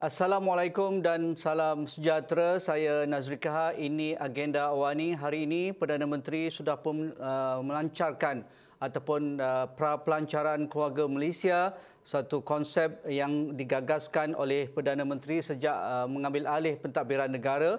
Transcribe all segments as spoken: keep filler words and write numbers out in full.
Assalamualaikum dan salam sejahtera. Saya Nazri Kaha. Ini agenda awani. Hari ini Perdana Menteri sudah pun uh, melancarkan ataupun uh, pra-pelancaran keluarga Malaysia, satu konsep yang digagaskan oleh Perdana Menteri sejak uh, mengambil alih pentadbiran negara.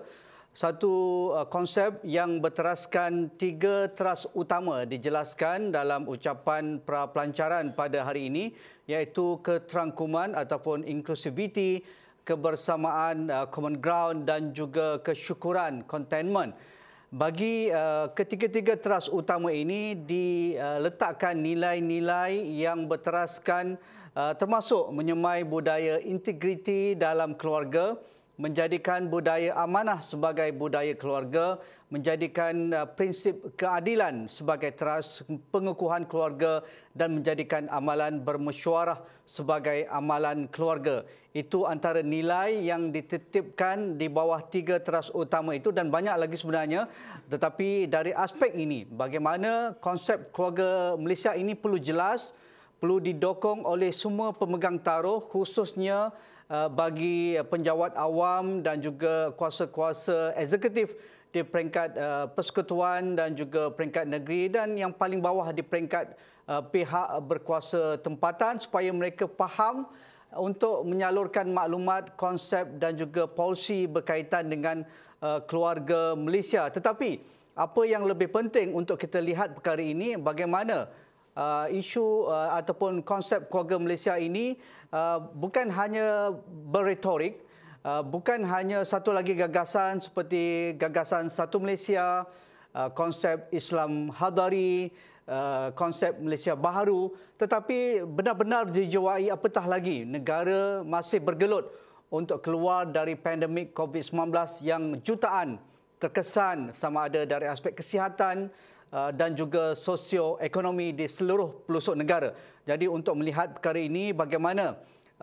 Satu uh, konsep yang berteraskan tiga teras utama dijelaskan dalam ucapan pra-pelancaran pada hari ini, iaitu keterangkuman ataupun inklusiviti, kebersamaan, uh, common ground dan juga kesyukuran, contentment. Bagi uh, ketiga-tiga teras utama ini diletakkan nilai-nilai yang berteraskan uh, termasuk menyemai budaya integriti dalam keluarga, menjadikan budaya amanah sebagai budaya keluarga, menjadikan uh, prinsip keadilan sebagai teras pengukuhan keluarga dan menjadikan amalan bermesyuarah sebagai amalan keluarga. Itu antara nilai yang ditetipkan di bawah tiga teras utama itu dan banyak lagi sebenarnya. Tetapi dari aspek ini, bagaimana konsep keluarga Malaysia ini perlu jelas, perlu didokong oleh semua pemegang taruh, khususnya Uh, bagi penjawat awam dan juga kuasa-kuasa eksekutif di peringkat uh, persekutuan dan juga peringkat negeri dan yang paling bawah di peringkat uh, pihak berkuasa tempatan, supaya mereka faham untuk menyalurkan maklumat, konsep dan juga polisi berkaitan dengan uh, keluarga Malaysia. Tetapi apa yang lebih penting untuk kita lihat perkara ini, bagaimana Uh, isu uh, ataupun konsep keluarga Malaysia ini uh, bukan hanya berretorik, uh, bukan hanya satu lagi gagasan seperti gagasan Satu Malaysia, uh, konsep Islam Hadari, uh, konsep Malaysia Baharu, tetapi benar-benar dijiwai apatah lagi negara masih bergelut untuk keluar dari pandemik COVID sembilan belas yang jutaan terkesan sama ada dari aspek kesihatan dan juga sosioekonomi di seluruh pelosok negara. Jadi untuk melihat perkara ini, bagaimana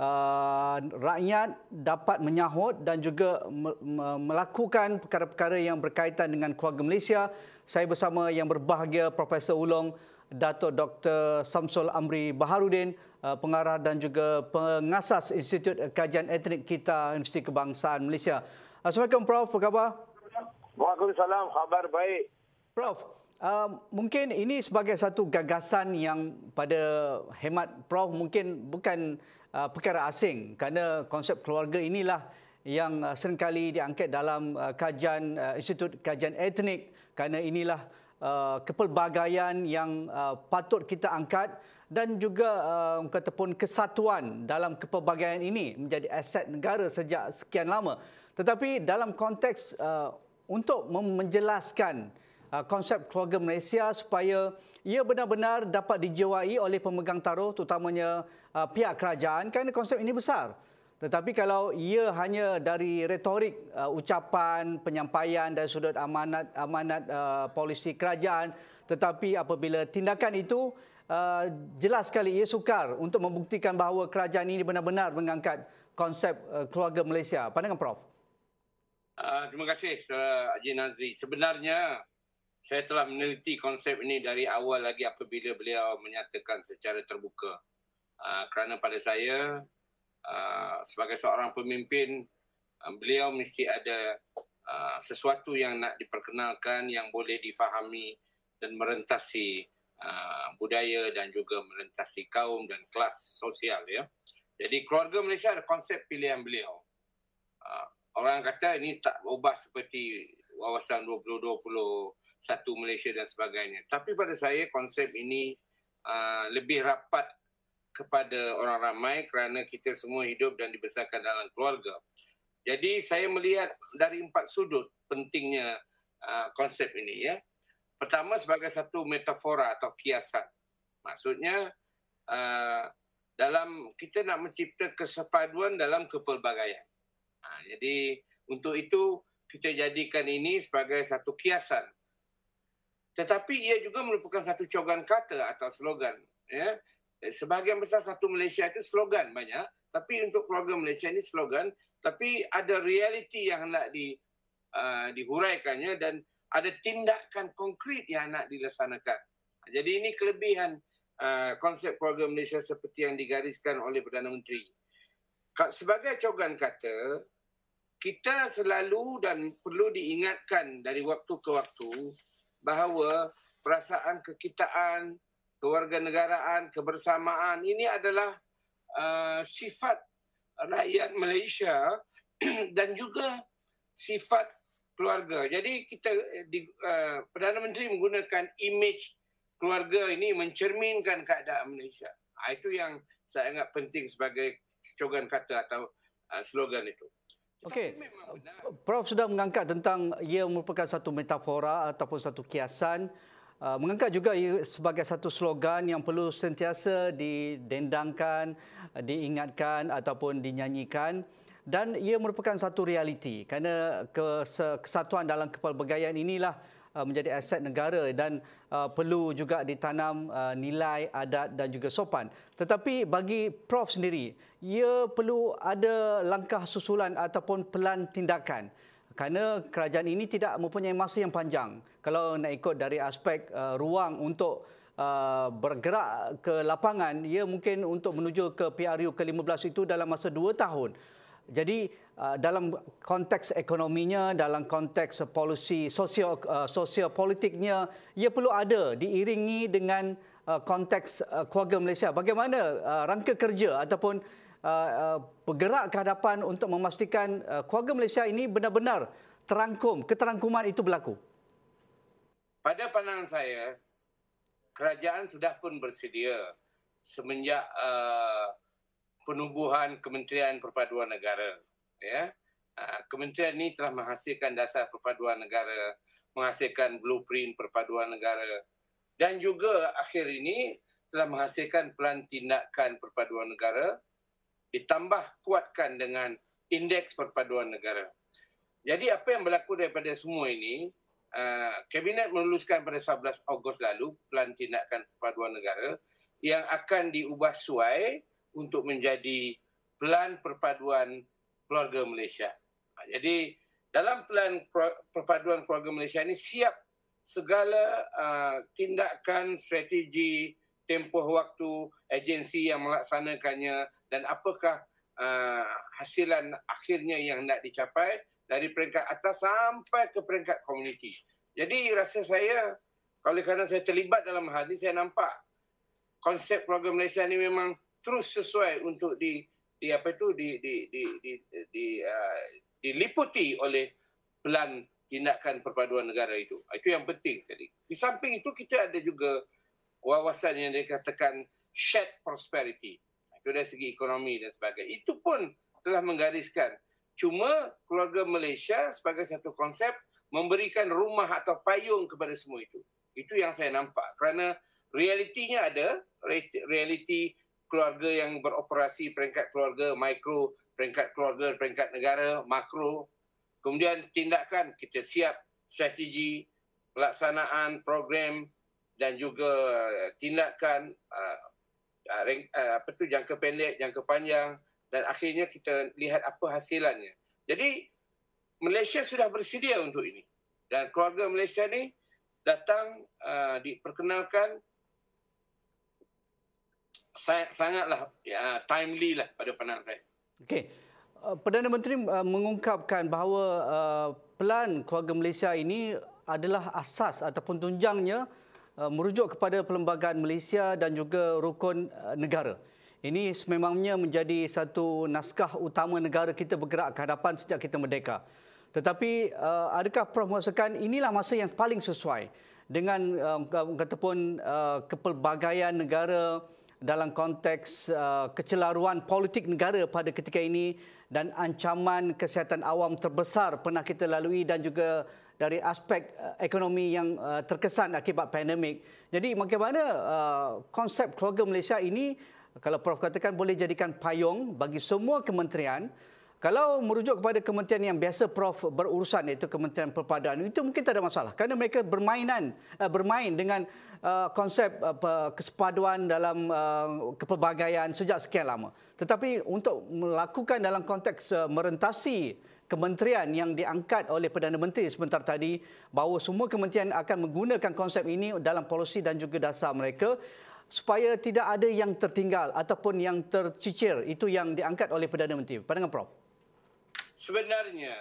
uh, rakyat dapat menyahut dan juga melakukan perkara-perkara yang berkaitan dengan keluarga Malaysia, saya bersama yang berbahagia Profesor Ulong, Datuk Doktor Samsul Amri Baharudin, uh, pengarah dan juga pengasas Institut Kajian Etnik kita, Universiti Kebangsaan Malaysia. Assalamualaikum Prof, apa khabar? Waalaikumsalam, khabar baik. Prof, Uh, mungkin ini sebagai satu gagasan yang pada hemat Prof mungkin bukan uh, perkara asing, kerana konsep keluarga inilah yang uh, seringkali diangkat dalam uh, kajian uh, Institut Kajian Etnik, kerana inilah uh, kepelbagaian yang uh, patut kita angkat dan juga uh, kata pun kesatuan dalam kepelbagaian ini menjadi aset negara sejak sekian lama. Tetapi dalam konteks uh, untuk menjelaskan konsep keluarga Malaysia supaya ia benar-benar dapat dijiwai oleh pemegang taruh, terutamanya uh, pihak kerajaan, kerana konsep ini besar. Tetapi kalau ia hanya dari retorik, uh, ucapan, penyampaian dari sudut amanat amanat uh, polisi kerajaan, tetapi apabila tindakan itu uh, jelas sekali ia sukar untuk membuktikan bahawa kerajaan ini benar-benar mengangkat konsep uh, keluarga Malaysia. Pandangan Prof? Uh, terima kasih Saudara Haji Nazri. Sebenarnya saya telah meneliti konsep ini dari awal lagi apabila beliau menyatakan secara terbuka. Uh, kerana pada saya, uh, sebagai seorang pemimpin, uh, beliau mesti ada uh, sesuatu yang nak diperkenalkan, yang boleh difahami dan merentasi uh, budaya dan juga merentasi kaum dan kelas sosial. Ya. Jadi keluarga Malaysia ada konsep pilihan beliau. Uh, orang kata ini tak berubah seperti wawasan dua ribu dua puluh satu Malaysia dan sebagainya. Tapi pada saya konsep ini uh, lebih rapat kepada orang ramai kerana kita semua hidup dan dibesarkan dalam keluarga. Jadi saya melihat dari empat sudut pentingnya uh, konsep ini. Ya. Pertama, sebagai satu metafora atau kiasan. Maksudnya uh, dalam kita nak mencipta kesepaduan dalam kepelbagaian. Uh, jadi untuk itu kita jadikan ini sebagai satu kiasan. Tetapi ia juga merupakan satu cogan kata atau slogan. Ya. Sebahagian besar Satu Malaysia itu slogan banyak, tapi untuk keluarga Malaysia ini slogan, tapi ada realiti yang hendak di, uh, dihuraikannya dan ada tindakan konkret yang nak dilaksanakan. Jadi ini kelebihan uh, konsep keluarga Malaysia seperti yang digariskan oleh Perdana Menteri. sebagai cogan kata, kita selalu dan perlu diingatkan dari waktu ke waktu bahawa perasaan kekitaan, kewarganegaraan, kebersamaan ini adalah uh, sifat rakyat Malaysia dan juga sifat keluarga. Jadi kita di, uh, Perdana Menteri menggunakan imej keluarga ini mencerminkan keadaan Malaysia. Uh, itu yang saya anggap penting sebagai cogan kata atau uh, slogan itu. Okey, Prof sudah mengangkat tentang ia merupakan satu metafora ataupun satu kiasan. Uh, mengangkat juga ia sebagai satu slogan yang perlu sentiasa didendangkan, diingatkan ataupun dinyanyikan. Dan ia merupakan satu realiti kerana kesatuan dalam kepelbagaian inilah uh, menjadi aset negara dan uh, perlu juga ditanam uh, nilai, adat dan juga sopan. Tetapi bagi Prof sendiri, ia perlu ada langkah susulan ataupun pelan tindakan kerana kerajaan ini tidak mempunyai masa yang panjang. Kalau nak ikut dari aspek uh, ruang untuk uh, bergerak ke lapangan, ia mungkin untuk menuju ke P R U ke lima belas itu dalam masa dua tahun. Jadi uh, dalam konteks ekonominya, dalam konteks polisi sosial uh, sosial politiknya, ia perlu ada diiringi dengan uh, konteks uh, keluarga Malaysia. Bagaimana uh, rangka kerja ataupun uh, uh, bergerak ke hadapan untuk memastikan uh, keluarga Malaysia ini benar-benar terangkum, keterangkuman itu berlaku? Pada pandangan saya, kerajaan sudah pun bersedia semenjak uh, penubuhan Kementerian Perpaduan Negara. Ya, kementerian ini telah menghasilkan dasar perpaduan negara, menghasilkan blueprint perpaduan negara dan juga akhir ini telah menghasilkan pelan tindakan perpaduan negara ditambah kuatkan dengan indeks perpaduan negara. Jadi apa yang berlaku daripada semua ini, Kabinet meluluskan pada sebelas Ogos lalu pelan tindakan perpaduan negara yang akan diubah suai untuk menjadi pelan perpaduan keluarga Malaysia. Jadi dalam pelan perpaduan keluarga Malaysia ini siap segala uh, tindakan, strategi, tempoh waktu, agensi yang melaksanakannya dan apakah uh, hasilan akhirnya yang nak dicapai dari peringkat atas sampai ke peringkat komuniti. Jadi rasa saya, kalau kerana saya terlibat dalam hal ini, saya nampak konsep keluarga Malaysia ini memang terus sesuai untuk di, di apa itu di di di di, di uh, diliputi oleh pelan tindakan perpaduan negara itu. Itu yang penting sekali. Di samping itu kita ada juga wawasan yang dikatakan shared prosperity. Itu dari segi ekonomi dan sebagainya. Itu pun telah menggariskan. Cuma keluarga Malaysia sebagai satu konsep memberikan rumah atau payung kepada semua itu. Itu yang saya nampak. Kerana realitinya ada, realiti keluarga yang beroperasi peringkat keluarga mikro, peringkat keluarga, peringkat negara, makro. Kemudian tindakan, kita siap strategi, pelaksanaan program dan juga tindakan uh, uh, apa tu jangka pendek, jangka panjang dan akhirnya kita lihat apa hasilannya. Jadi Malaysia sudah bersedia untuk ini. Dan keluarga Malaysia ni datang uh, diperkenalkan sangatlah ya, timely lah pada pandangan saya. Okey. Uh, Perdana Menteri uh, mengungkapkan bahawa uh, pelan keluarga Malaysia ini adalah asas ataupun tunjangnya uh, merujuk kepada Perlembagaan Malaysia dan juga rukun uh, negara. Ini sememangnya menjadi satu naskah utama negara kita bergerak ke hadapan sejak kita merdeka. Tetapi uh, adakah Prof merasakan inilah masa yang paling sesuai dengan uh, kataupun uh, kepelbagaian negara dalam konteks uh, kecelaruan politik negara pada ketika ini dan ancaman kesihatan awam terbesar pernah kita lalui dan juga dari aspek uh, ekonomi yang uh, terkesan akibat pandemik. Jadi bagaimana uh, konsep keluarga Malaysia ini, kalau Prof katakan, boleh jadikan payung bagi semua kementerian. Kalau merujuk kepada kementerian yang biasa Prof berurusan, iaitu Kementerian Perpaduan, itu mungkin tak ada masalah kerana mereka bermainan bermain dengan uh, konsep uh, kesepaduan dalam uh, kepelbagaian sejak sekian lama. Tetapi untuk melakukan dalam konteks uh, merentasi kementerian yang diangkat oleh Perdana Menteri sebentar tadi, bahawa semua kementerian akan menggunakan konsep ini dalam polisi dan juga dasar mereka, supaya tidak ada yang tertinggal ataupun yang tercicir. Itu yang diangkat oleh Perdana Menteri. Pandangan Prof. Sebenarnya,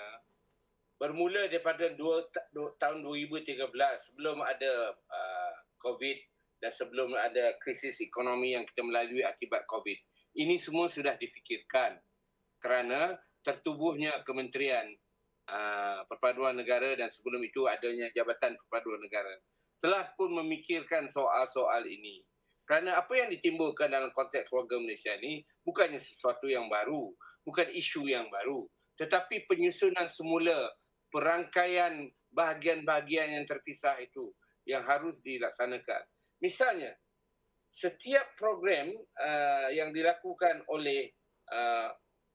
bermula daripada dua, dua, tahun dua ribu tiga belas, sebelum ada uh, COVID dan sebelum ada krisis ekonomi yang kita melalui akibat COVID, ini semua sudah difikirkan kerana tertubuhnya Kementerian uh, Perpaduan Negara dan sebelum itu adanya Jabatan Perpaduan Negara telah pun memikirkan soal-soal ini. Kerana apa yang ditimbulkan dalam konteks keluarga Malaysia ini bukannya sesuatu yang baru, bukan isu yang baru, tetapi penyusunan semula perangkaian bahagian-bahagian yang terpisah itu yang harus dilaksanakan. Misalnya, setiap program uh, yang dilakukan oleh uh,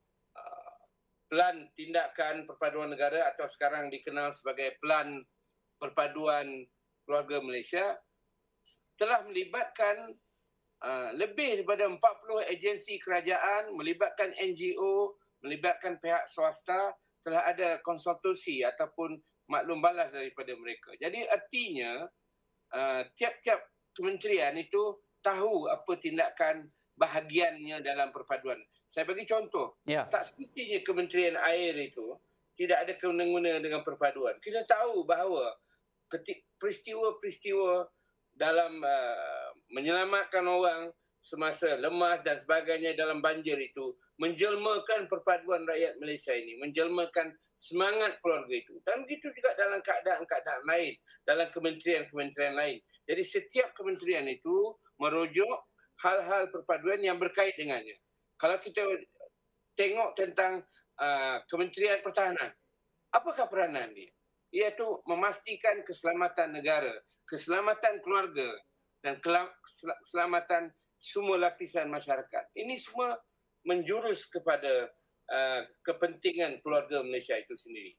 uh, Pelan Tindakan Perpaduan Negara atau sekarang dikenal sebagai Pelan Perpaduan Keluarga Malaysia telah melibatkan uh, lebih daripada empat puluh agensi kerajaan, melibatkan N G O, melibatkan pihak swasta, telah ada konsultasi ataupun maklum balas daripada mereka. Jadi artinya uh, tiap-tiap kementerian itu tahu apa tindakan bahagiannya dalam perpaduan. Saya bagi contoh, Ya. tak semestinya Kementerian Air itu tidak ada kena-mengena dengan perpaduan. Kita tahu bahawa ketik peristiwa-peristiwa dalam uh, menyelamatkan orang semasa lemas dan sebagainya dalam banjir itu menjelmakan perpaduan rakyat Malaysia ini, menjelmakan semangat keluarga itu. Dan begitu juga dalam keadaan-keadaan lain, dalam kementerian-kementerian lain. Jadi setiap kementerian itu merujuk hal-hal perpaduan yang berkait dengannya. Kalau kita tengok tentang uh, Kementerian Pertahanan, apakah peranan dia? Iaitu memastikan keselamatan negara, keselamatan keluarga dan keselamatan semua lapisan masyarakat. Ini semua menjurus kepada uh, kepentingan keluarga Malaysia itu sendiri.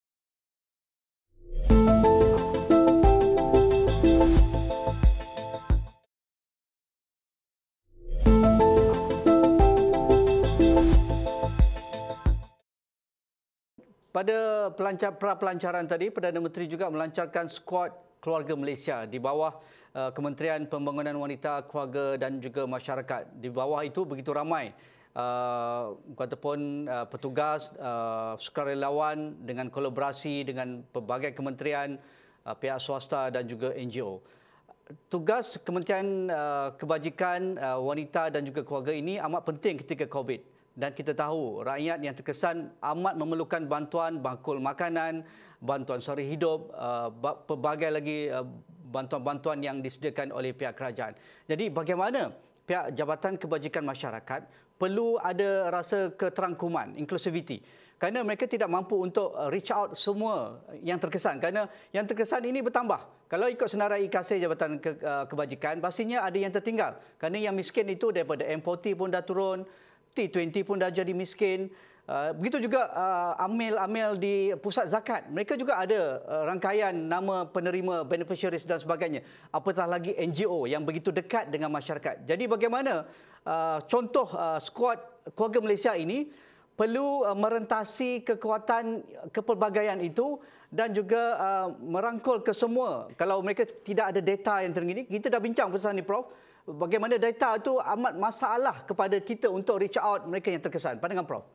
Pada pelancar, pra-pelancaran tadi, Perdana Menteri juga melancarkan skuad Keluarga Malaysia di bawah uh, Kementerian Pembangunan Wanita, Keluarga dan juga Masyarakat. Di bawah itu begitu ramai uh, ataupun uh, petugas, uh, sukarelawan dengan kolaborasi dengan pelbagai kementerian, uh, pihak swasta dan juga N G O. Tugas Kementerian uh, Kebajikan uh, Wanita dan juga Keluarga ini amat penting ketika COVID. Dan kita tahu rakyat yang terkesan amat memerlukan bantuan bangkul makanan, bantuan sari hidup, uh, pelbagai lagi uh, bantuan-bantuan yang disediakan oleh pihak kerajaan. Jadi bagaimana pihak Jabatan Kebajikan Masyarakat perlu ada rasa keterangkuman, inclusivity. Kerana mereka tidak mampu untuk reach out semua yang terkesan. Kerana yang terkesan ini bertambah. Kalau ikut senarai kasih Jabatan Ke, uh, Kebajikan, pastinya ada yang tertinggal. Kerana yang miskin itu daripada M empat puluh pun dah turun, T dua puluh pun dah jadi miskin. Uh, begitu juga uh, amil-amil di pusat zakat. Mereka juga ada uh, rangkaian nama penerima, beneficiaries dan sebagainya. Apatah lagi N G O yang begitu dekat dengan masyarakat. Jadi bagaimana uh, contoh uh, skuad Keluarga Malaysia ini perlu uh, merentasi kekuatan kepelbagaian itu dan juga uh, merangkul ke semua. Kalau mereka tidak ada data yang teringini, kita dah bincang pasal ni Prof. Bagaimana data itu amat masalah kepada kita untuk reach out mereka yang terkesan. Pandangan Prof.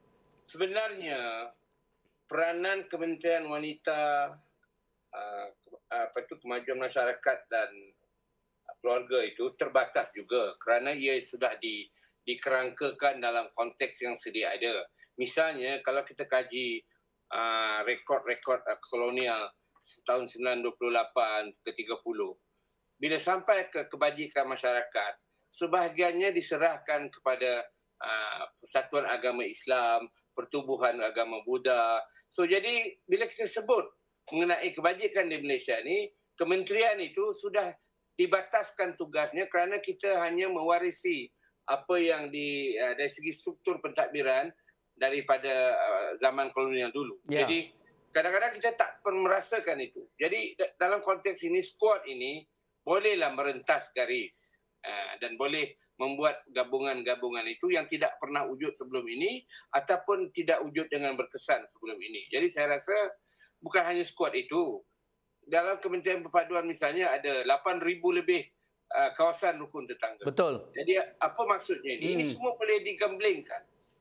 Sebenarnya peranan Kementerian Wanita, uh, apa itu Kemajuan Masyarakat dan Keluarga itu terbatas juga kerana ia sudah di, dikerangkakan dalam konteks yang sedia ada. Misalnya kalau kita kaji uh, rekod-rekod uh, kolonial tahun sembilan belas dua puluh lapan ke tiga puluh, bila sampai ke kebajikan masyarakat, sebahagiannya diserahkan kepada uh, Persatuan Agama Islam, Pertubuhan Agama Buddha. So jadi bila kita sebut mengenai kebajikan di Malaysia ni, kementerian itu sudah dibataskan tugasnya kerana kita hanya mewarisi apa yang di uh, dari segi struktur pentadbiran daripada uh, zaman kolonial dulu. Yeah. Jadi kadang-kadang kita tak pernah merasakan itu. Jadi dalam konteks ini, skuad ini bolehlah merentas garis uh, dan boleh membuat gabungan-gabungan itu yang tidak pernah wujud sebelum ini ataupun tidak wujud dengan berkesan sebelum ini. Jadi saya rasa bukan hanya skuad itu. Dalam Kementerian Perpaduan misalnya ada lapan ribu lebih uh, kawasan rukun tetangga. Betul. Jadi apa maksudnya ini? Hmm. Ini semua boleh digamblingkan.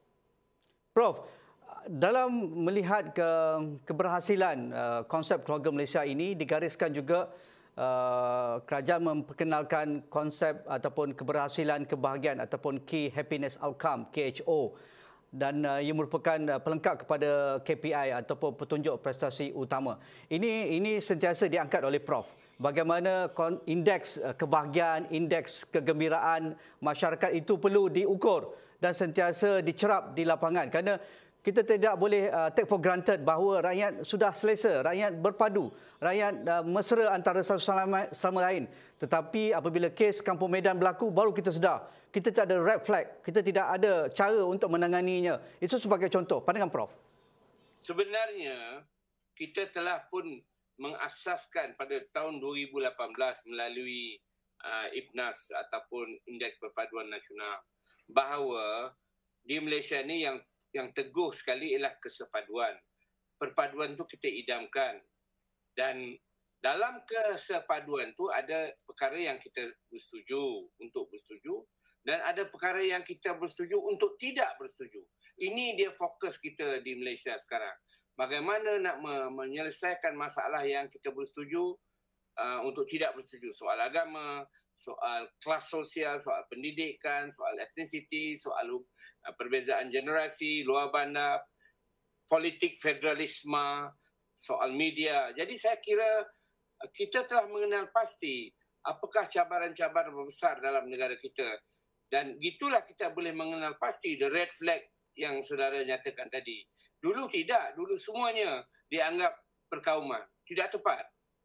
Prof, dalam melihat ke keberhasilan uh, konsep keluarga Malaysia ini, digariskan juga uh, kerajaan memperkenalkan konsep ataupun keberhasilan kebahagiaan ataupun Key Happiness Outcome, K H O, dan uh, ia merupakan uh, pelengkap kepada K P I ataupun petunjuk prestasi utama. Ini ini sentiasa diangkat oleh Prof. Bagaimana indeks uh, kebahagiaan, indeks kegembiraan masyarakat itu perlu diukur dan sentiasa dicerap di lapangan, kerana kita tidak boleh uh, take for granted bahawa rakyat sudah selesa, rakyat berpadu, rakyat uh, mesra antara satu sama, sama lain. Tetapi apabila kes Kampung Medan berlaku, baru kita sedar kita tidak ada red flag, kita tidak ada cara untuk menanganinya. Itu sebagai contoh. Pandangan Prof. Sebenarnya kita telah pun mengasaskan pada tahun dua ribu lapan belas melalui uh, I P N A S ataupun Indeks Perpaduan Nasional, bahawa di Malaysia ni yang yang teguh sekali ialah kesepaduan. Perpaduan tu kita idamkan. Dan dalam kesepaduan tu ada perkara yang kita bersetuju untuk bersetuju dan ada perkara yang kita bersetuju untuk tidak bersetuju. Ini dia fokus kita di Malaysia sekarang. Bagaimana nak menyelesaikan masalah yang kita bersetuju uh, untuk tidak bersetuju. Soal agama, soal kelas sosial, soal pendidikan, soal etnisiti, soal uh, perbezaan generasi, luar bandar, politik federalisme, soal media. Jadi saya kira uh, kita telah mengenal pasti apakah cabaran-cabaran besar dalam negara kita. Dan gitulah kita boleh mengenal pasti the red flag yang saudara nyatakan tadi. Dulu tidak, dulu semuanya dianggap perkauman. Tidak tepat.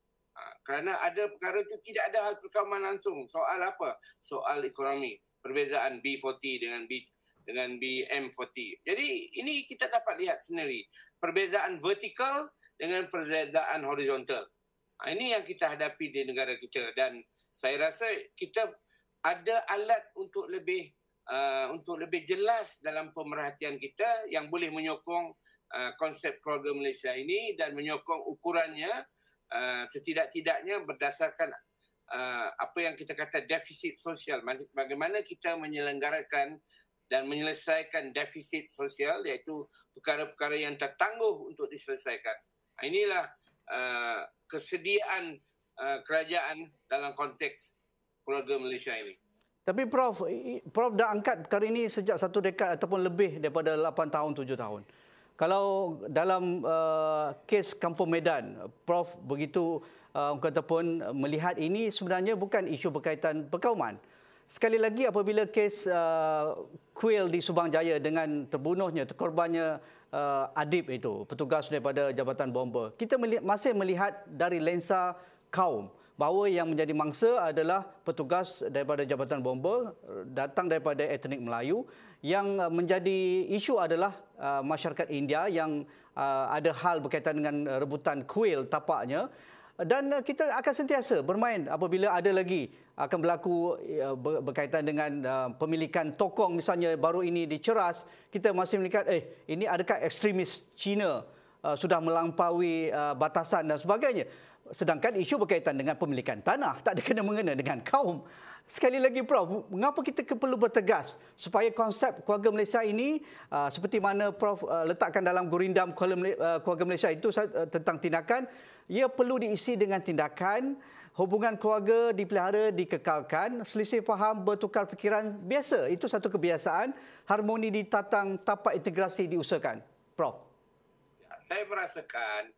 Kerana ada perkara itu tidak ada hal perkauman langsung. Soal apa? Soal ekonomi. Perbezaan B empat puluh dengan B dengan B M empat puluh. Jadi ini kita dapat lihat sendiri. Perbezaan vertikal dengan perbezaan horizontal. Ini yang kita hadapi di negara kita. Dan saya rasa kita ada alat untuk lebih uh, untuk lebih jelas dalam pemerhatian kita yang boleh menyokong uh, konsep keluarga Malaysia ini dan menyokong ukurannya Uh, setidak-tidaknya berdasarkan uh, apa yang kita kata defisit sosial. Bagaimana kita menyelenggarakan dan menyelesaikan defisit sosial, iaitu perkara-perkara yang tertangguh untuk diselesaikan. Inilah uh, kesediaan uh, kerajaan dalam konteks keluarga Malaysia ini. Tapi Prof, Prof dah angkat perkara ini sejak satu dekad ataupun lebih daripada lapan tahun, tujuh tahun. Kalau dalam uh, kes Kampung Medan, Prof begitu uh, ataupun melihat ini sebenarnya bukan isu berkaitan perkauman. Sekali lagi apabila kes uh, kuil di Subang Jaya dengan terbunuhnya, terkorbannya uh, Adib itu, petugas daripada Jabatan Bomba, kita melihat, masih melihat dari lensa kaum, bahawa yang menjadi mangsa adalah petugas daripada Jabatan Bomba, datang daripada etnik Melayu. Yang menjadi isu adalah uh, masyarakat India yang uh, ada hal berkaitan dengan rebutan kuil tapaknya. Dan uh, kita akan sentiasa bermain apabila ada lagi akan berlaku uh, berkaitan dengan uh, pemilikan tokong, misalnya baru ini di Ceras, kita masih melihat eh ini adakah ekstremis Cina uh, sudah melampaui uh, batasan dan sebagainya. Sedangkan isu berkaitan dengan pemilikan tanah tak ada kena-mengena dengan kaum. Sekali lagi Prof, mengapa kita perlu bertegas supaya konsep keluarga Malaysia ini uh, seperti mana Prof uh, letakkan dalam gurindam keluarga Malaysia itu uh, tentang tindakan, ia perlu diisi dengan tindakan, hubungan keluarga dipelihara, dikekalkan, selisih faham, bertukar fikiran biasa. Itu satu kebiasaan, harmoni ditatang, tapak integrasi diusahakan. Prof. Ya, saya merasakan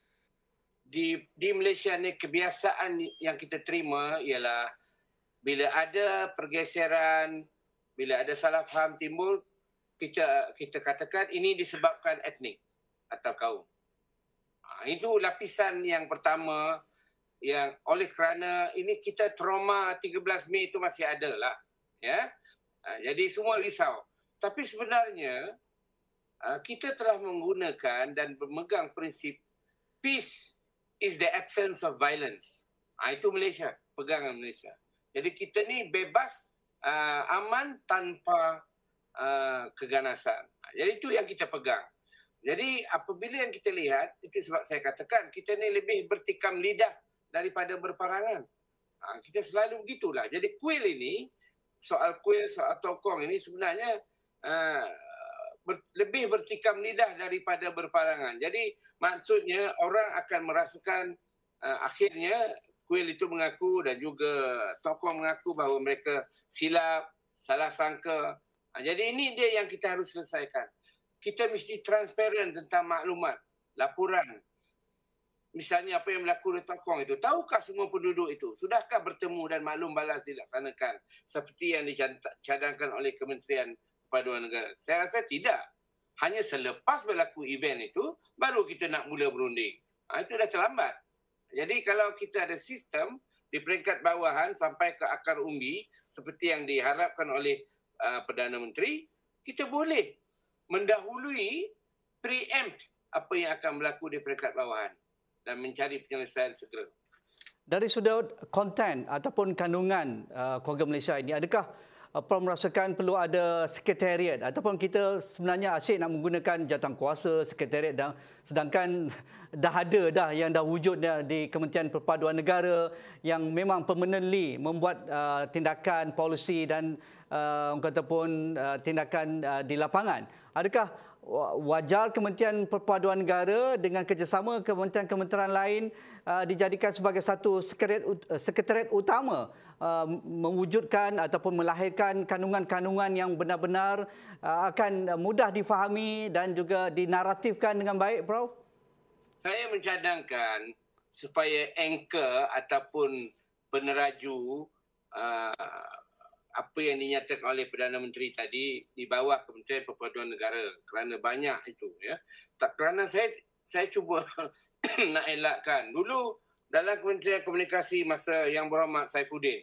di di Malaysia ni kebiasaan yang kita terima ialah bila ada pergeseran, bila ada salah faham timbul, kita kita katakan ini disebabkan etnik atau kaum. Ha, itu lapisan yang pertama yang oleh kerana ini kita trauma tiga belas Mei itu masih ada lah. Ya? Ha, jadi semua risau. Tapi sebenarnya kita telah menggunakan dan memegang prinsip peace is the absence of violence. Ha, itu Malaysia, pegangan Malaysia. Jadi kita ni bebas, uh, aman tanpa uh, keganasan. Jadi itu yang kita pegang. Jadi apabila yang kita lihat, itu sebab saya katakan kita ni lebih bertikam lidah daripada berparangan. Ha, kita selalu begitulah. Jadi kuil ini, soal kuil, soal tokong ini sebenarnya uh, ber, lebih bertikam lidah daripada berparangan. Jadi maksudnya orang akan merasakan uh, akhirnya kuil itu mengaku dan juga tokong mengaku bahawa mereka silap, salah sangka. Ha, jadi ini dia yang kita harus selesaikan. Kita mesti transparan tentang maklumat, laporan. Misalnya apa yang berlaku di tokong itu. Tahukah semua penduduk itu? Sudahkah bertemu dan maklum balas dilaksanakan seperti yang dicadangkan oleh Kementerian Perpaduan Negara? Saya rasa tidak. Hanya selepas berlaku event itu, baru kita nak mula berunding. Ha, itu dah terlambat. Jadi kalau kita ada sistem di peringkat bawahan sampai ke akar umbi seperti yang diharapkan oleh uh, Perdana Menteri, kita boleh mendahului, preempt apa yang akan berlaku di peringkat bawahan dan mencari penyelesaian segera. Dari sudut konten ataupun kandungan uh, keluarga Malaysia ini, adakah uh, Prof merasakan perlu ada sekretariat ataupun kita sebenarnya asyik nak menggunakan jawatankuasa sekretariat, dan sedangkan dah ada dah yang dah wujud dah di Kementerian Perpaduan Negara yang memang permanently membuat uh, tindakan polisi dan uh, orang kata pun uh, tindakan uh, di lapangan. Adakah wajar Kementerian Perpaduan Negara dengan kerjasama kementerian-kementerian lain uh, dijadikan sebagai satu sekretariat, sekretariat utama uh, mewujudkan ataupun melahirkan kandungan-kandungan yang benar-benar uh, akan mudah difahami dan juga dinaratifkan dengan baik, Prof? Saya mencadangkan supaya anchor ataupun peneraju uh, apa yang dinyatakan oleh Perdana Menteri tadi di bawah Kementerian Perpaduan Negara, kerana banyak itu, ya. Tak, kerana saya saya cuba nak elakkan. Dulu dalam Kementerian Komunikasi masa Yang Berhormat Saifuddin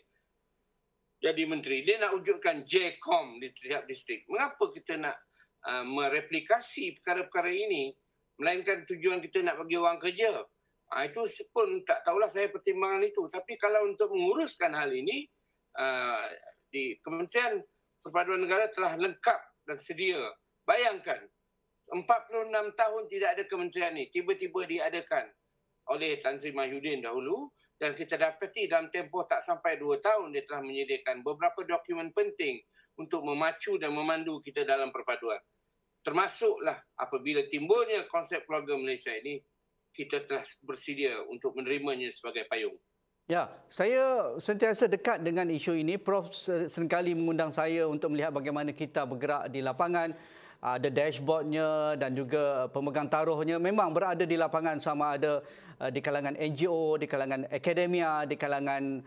jadi menteri, dia nak wujudkan J COM di setiap distrik. Mengapa kita nak uh, mereplikasi perkara-perkara ini, melainkan tujuan kita nak bagi orang kerja? Uh, itu pun tak tahulah saya pertimbangan itu. Tapi kalau untuk menguruskan hal ini, uh, di Kementerian Perpaduan Negara telah lengkap dan sedia. Bayangkan, empat puluh enam tahun tidak ada kementerian ini, tiba-tiba diadakan oleh Tan Sri Mahyudin dahulu, dan kita dapati dalam tempoh tak sampai dua tahun dia telah menyediakan beberapa dokumen penting untuk memacu dan memandu kita dalam perpaduan. Termasuklah apabila timbulnya konsep keluarga Malaysia ini, kita telah bersedia untuk menerimanya sebagai payung. Ya, saya sentiasa dekat dengan isu ini. Prof seringkali mengundang saya untuk melihat bagaimana kita bergerak di lapangan. Ada dashboardnya dan juga pemegang taruhnya memang berada di lapangan, sama ada di kalangan N G O, di kalangan akademia, di kalangan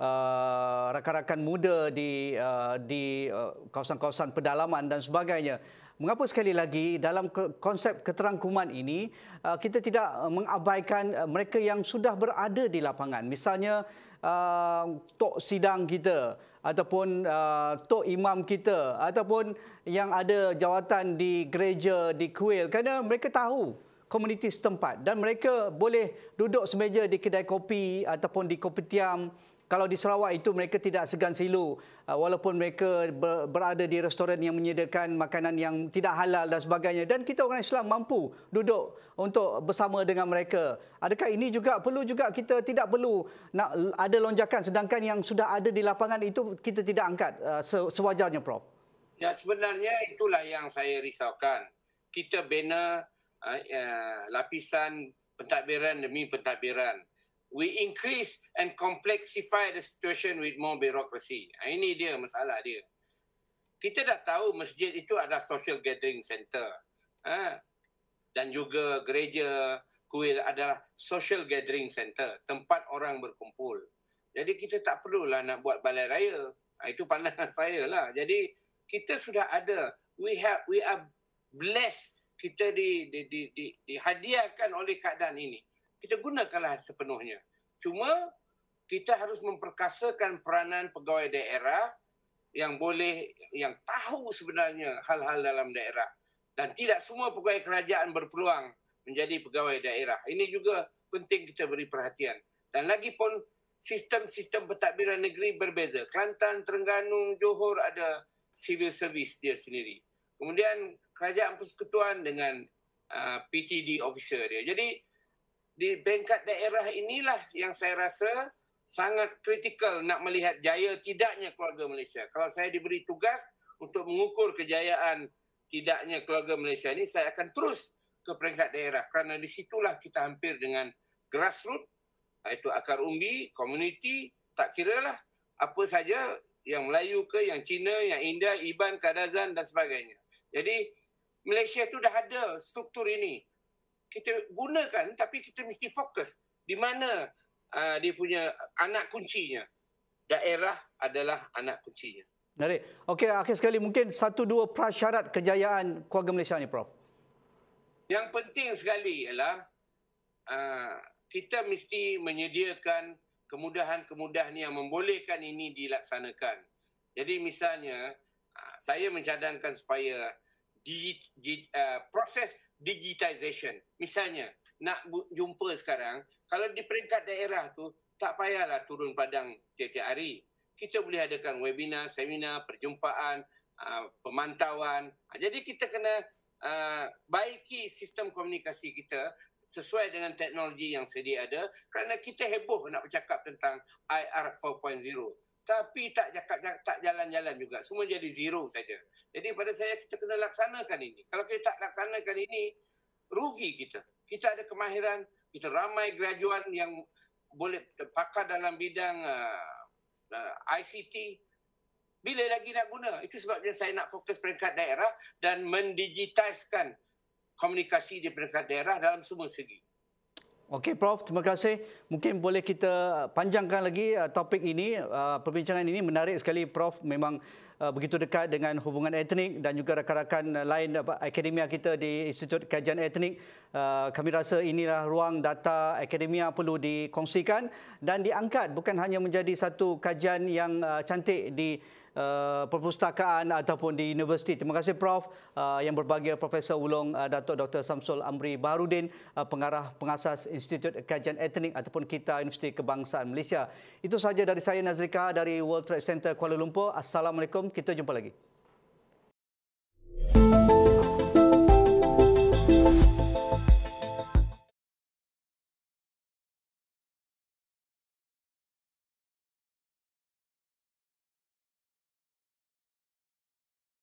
uh, rakan-rakan muda di uh, di uh, kawasan-kawasan pedalaman dan sebagainya. Mengapa sekali lagi dalam konsep keterangkuman ini kita tidak mengabaikan mereka yang sudah berada di lapangan? Misalnya tok sidang kita ataupun tok imam kita ataupun yang ada jawatan di gereja, di kuil, kerana mereka tahu komuniti setempat dan mereka boleh duduk semeja di kedai kopi ataupun di kopitiam. Kalau di Sarawak itu mereka tidak segan silu walaupun mereka berada di restoran yang menyediakan makanan yang tidak halal dan sebagainya, dan kita orang Islam mampu duduk untuk bersama dengan mereka. Adakah ini juga perlu juga kita tidak perlu nak ada lonjakan, sedangkan yang sudah ada di lapangan itu kita tidak angkat sewajarnya, Prof? Ya, sebenarnya itulah yang saya risaukan. Kita bina uh, uh, lapisan pentadbiran demi pentadbiran. We increase and complexify the situation with more bureaucracy. Ini dia masalah dia. Kita dah tahu masjid itu adalah social gathering center. Ha? Dan juga gereja, kuil adalah social gathering center. Tempat orang berkumpul. Jadi kita tak perlulah nak buat balai raya. Ha, itu pandangan saya lah. Jadi kita sudah ada. We have, we are blessed. Kita di, di, di, di, dihadiahkan oleh keadaan ini. Kita gunakanlah sepenuhnya. Cuma kita harus memperkasakan peranan pegawai daerah yang boleh, yang tahu sebenarnya hal-hal dalam daerah. Dan tidak semua pegawai kerajaan berpeluang menjadi pegawai daerah. Ini juga penting kita beri perhatian. Dan lagi pun sistem-sistem pentadbiran negeri berbeza. Kelantan, Terengganu, Johor ada civil service dia sendiri. Kemudian kerajaan persekutuan dengan uh, P T D officer dia. Jadi di peringkat daerah inilah yang saya rasa sangat kritikal nak melihat jaya tidaknya keluarga Malaysia. Kalau saya diberi tugas untuk mengukur kejayaan tidaknya keluarga Malaysia ini, saya akan terus ke peringkat daerah kerana di situlah kita hampir dengan grassroots, iaitu akar umbi, komuniti, tak kiralah apa saja, yang Melayu ke, yang Cina, yang India, Iban, Kadazan dan sebagainya. Jadi Malaysia itu dah ada struktur ini. Kita gunakan, tapi kita mesti fokus di mana uh, dia punya anak kuncinya. Daerah adalah anak kuncinya. Menarik. Okey, akhir sekali mungkin satu dua prasyarat kejayaan keluarga Malaysia ni, Prof. Yang penting sekali ialah uh, kita mesti menyediakan kemudahan-kemudahan yang membolehkan ini dilaksanakan. Jadi misalnya, uh, saya mencadangkan supaya Digi, di, uh, proses digitization. Misalnya, nak jumpa sekarang, kalau di peringkat daerah tu, tak payahlah turun padang tiap-tiap hari. Kita boleh adakan webinar, seminar, perjumpaan, uh, pemantauan. Jadi kita kena uh, baiki sistem komunikasi kita sesuai dengan teknologi yang sedia ada, kerana kita heboh nak bercakap tentang I R empat titik kosong. Tapi tak cakap, tak jalan-jalan juga. Semua jadi zero saja. Jadi pada saya kita kena laksanakan ini. Kalau kita tak laksanakan ini, rugi kita. Kita ada kemahiran, kita ramai graduan yang boleh pakar dalam bidang uh, uh, I C T. Bila lagi nak guna? Itu sebabnya saya nak fokus peringkat daerah dan mendigitiskan komunikasi di peringkat daerah dalam semua segi. Okey, Prof, terima kasih. Mungkin boleh kita panjangkan lagi uh, topik ini. Uh, perbincangan ini menarik sekali, Prof. Memang uh, begitu dekat dengan hubungan etnik dan juga rakan-rakan lain uh, akademia kita di Institut Kajian Etnik. Uh, kami rasa inilah ruang data akademia perlu dikongsikan dan diangkat, bukan hanya menjadi satu kajian yang uh, cantik di Uh, perpustakaan ataupun di universiti. Terima kasih, Prof Uh, yang berbahagia Profesor Wulong uh, Datuk Doktor Samsul Amri Baharudin, uh, pengarah pengasas Institut Kajian Etnik ataupun KITA Universiti Kebangsaan Malaysia. Itu sahaja dari saya, Nazrika, dari World Trade Center Kuala Lumpur. Assalamualaikum, kita jumpa lagi.